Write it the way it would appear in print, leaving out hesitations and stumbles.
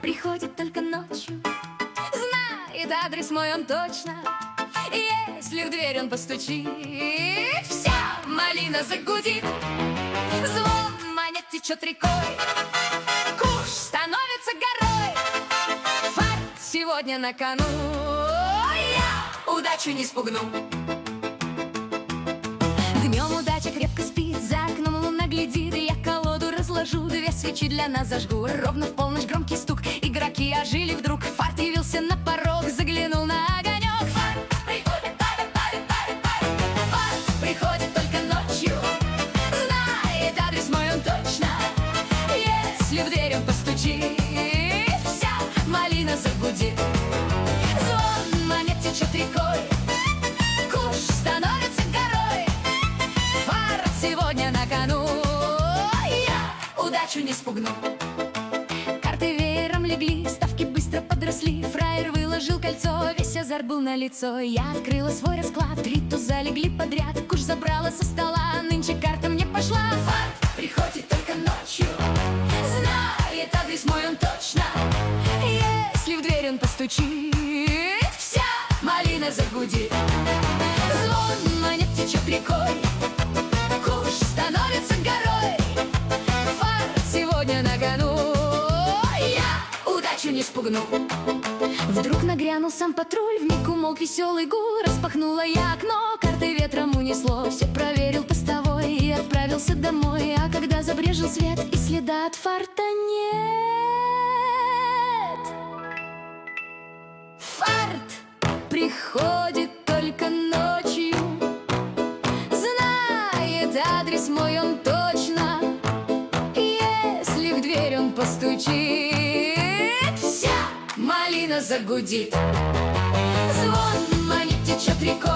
приходит только ночью. Знает адрес мой он точно. Если в дверь он постучит, вся малина загудит. Звон монет течет рекой, куш становится горой. Фарт сегодня на кону, я удачу не спугну. Днем удача крепко спит, за окном луна глядит. Я колоду разложу, 2 свечи для нас зажгу. Ровно в полночь громкий стук, игроки ожили вдруг. Фарт явился на порог, заглянул на огонек. Фарт приходит, фарт приходит только ночью. Знает адрес мой он точно. Если в дверь он постучит, вся малина загудит. Звон монет течет рекой, куш становится горой. Фарт сегодня на кону, я удачу не спугну. Карты веером легли, ставки быстро подросли. Фраер выложил кольцо, весь азарт был налицо. Я открыла свой расклад, 3 туза легли подряд. Куш забрала со стола, нынче карта мне пошла. Фарт приходит только ночью, знает адрес мой он точно. Если в дверь он постучит, вся малина загудит. Звон монет течет рекой, куш становится горой. Фарт сегодня на кону, я удачу не спугну. Вдруг нагрянул сам патруль, вмиг умолк веселый гул. Распахнула я окно, картой ветром унесло. Все проверил постовой и отправился домой. А когда забрежил свет и следа от фарта нет. Фарт приходит только ночью, знает адрес мой он точно. Если в дверь он постучит, вся малина загудит. Звон монет течет рекой,